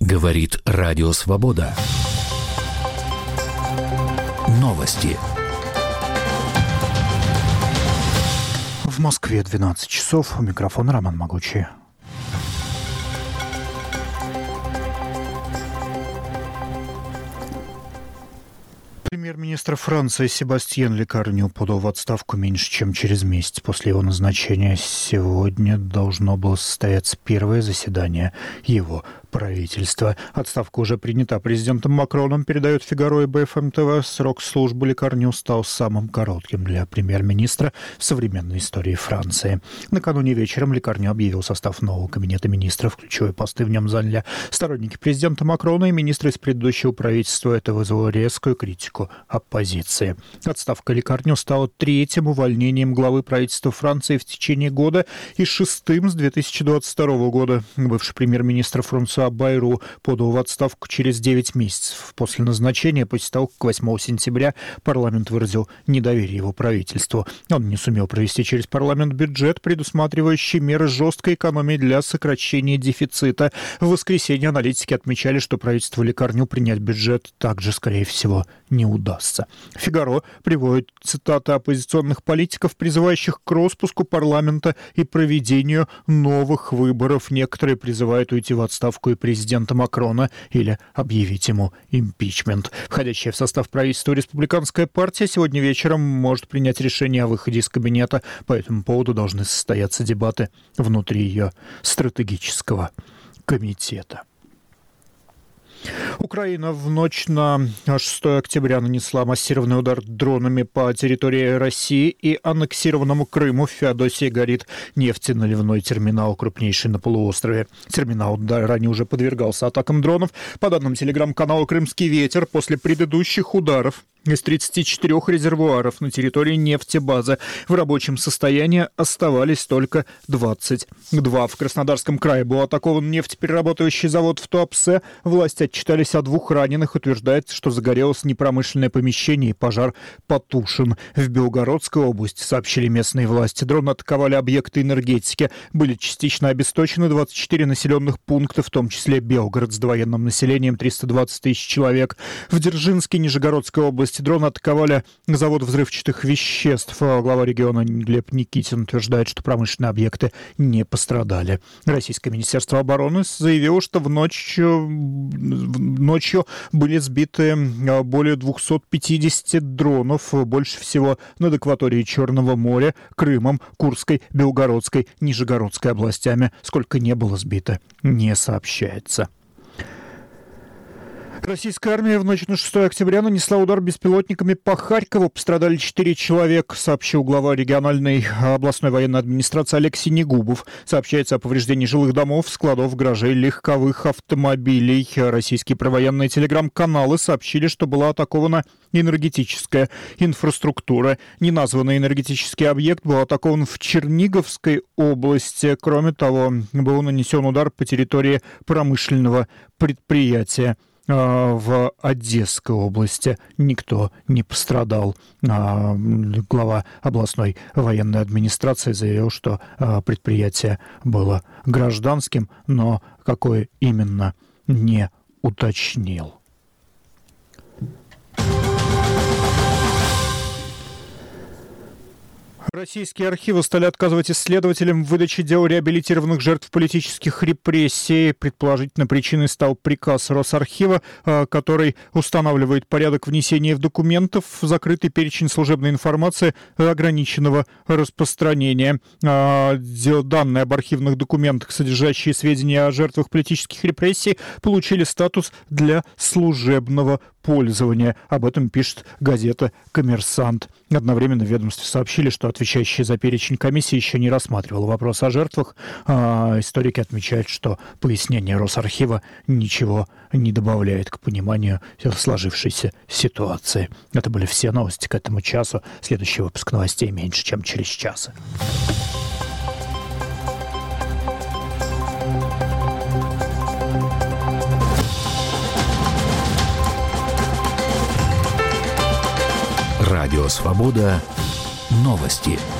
Говорит Радио Свобода. Новости. В Москве 12 часов. У микрофона Роман Могучий. Премьер-министр Франции Себастьян Лекарню подал в отставку меньше, чем через месяц после его назначения. Сегодня должно было состояться первое заседание его правительства. Отставка уже принята президентом Макроном, передает «Фигаро» и БФМ ТВ. Срок службы Лекарню стал самым коротким для премьер-министра в современной истории Франции. Накануне вечером Лекарню объявил состав нового кабинета министров. Ключевые посты в нем заняли сторонники президента Макрона и министры из предыдущего правительства. Это вызвало резкую критику оппозиции. Отставка Лекарню стала третьим увольнением главы правительства Франции в течение года и шестым с 2022 года. Бывший премьер-министр Франсуа Байру подал в отставку через 9 месяцев после назначения, после того, как 8 сентября парламент выразил недоверие его правительству. Он не сумел провести через парламент бюджет, предусматривающий меры жесткой экономии для сокращения дефицита. В воскресенье аналитики отмечали, что правительству Лекарню принять бюджет также, скорее всего, не удастся. «Фигаро» приводит цитаты оппозиционных политиков, призывающих к распуску парламента и проведению новых выборов. Некоторые призывают уйти в отставку и президента Макрона или объявить ему импичмент. Входящая в состав правительства республиканская партия сегодня вечером может принять решение о выходе из кабинета. По этому поводу должны состояться дебаты внутри ее стратегического комитета. Украина в ночь на 6 октября нанесла массированный удар дронами по территории России и аннексированному Крыму. В Феодосии горит нефтеналивной терминал, крупнейший на полуострове. Терминал ранее уже подвергался атакам дронов. По данным телеграм-канала «Крымский ветер», после предыдущих ударов из 34 резервуаров на территории нефтебазы в рабочем состоянии оставались только 22. В Краснодарском крае был атакован нефтеперерабатывающий завод в Туапсе. Власти отчитались о 2 раненых. Утверждается, что загорелось непромышленное помещение и пожар потушен. В Белгородской области, сообщили местные власти, дроны атаковали объекты энергетики. Были частично обесточены 24 населенных пункта, в том числе Белгород с довоенным населением 320 тысяч человек. В Дзержинской, Нижегородской области дроны атаковали завод взрывчатых веществ. Глава региона Глеб Никитин утверждает, что промышленные объекты не пострадали. Российское министерство обороны заявило, что ночью были сбиты более 250 дронов, больше всего над акваторией Черного моря, Крымом, Курской, Белгородской, Нижегородской областями. Сколько не было сбито, не сообщается. Российская армия в ночь на 6 октября нанесла удар беспилотниками по Харькову. Пострадали 4 человека, сообщил глава региональной областной военной администрации Алексей Негубов. Сообщается о повреждении жилых домов, складов, гаражей, легковых автомобилей. Российские провоенные телеграм-каналы сообщили, что была атакована энергетическая инфраструктура. Неназванный энергетический объект был атакован в Черниговской области. Кроме того, был нанесен удар по территории промышленного предприятия в Одесской области. Никто не пострадал. Глава областной военной администрации заявил, что предприятие было гражданским, но какое именно, не уточнил. Российские архивы стали отказывать исследователям в выдаче дел реабилитированных жертв политических репрессий. Предположительно, причиной стал приказ Росархива, который устанавливает порядок внесения в документов в закрытый перечень служебной информации ограниченного распространения. Данные об архивных документах, содержащие сведения о жертвах политических репрессий, получили статус для служебного пользования. Об этом пишет газета «Коммерсант». Одновременно в ведомстве сообщили, что отвечающая за перечень комиссия еще не рассматривала вопрос о жертвах. Историки отмечают, что пояснение Росархива ничего не добавляет к пониманию сложившейся ситуации. Это были все новости к этому часу. Следующий выпуск новостей меньше, чем через час. Радио Свобода. Новости.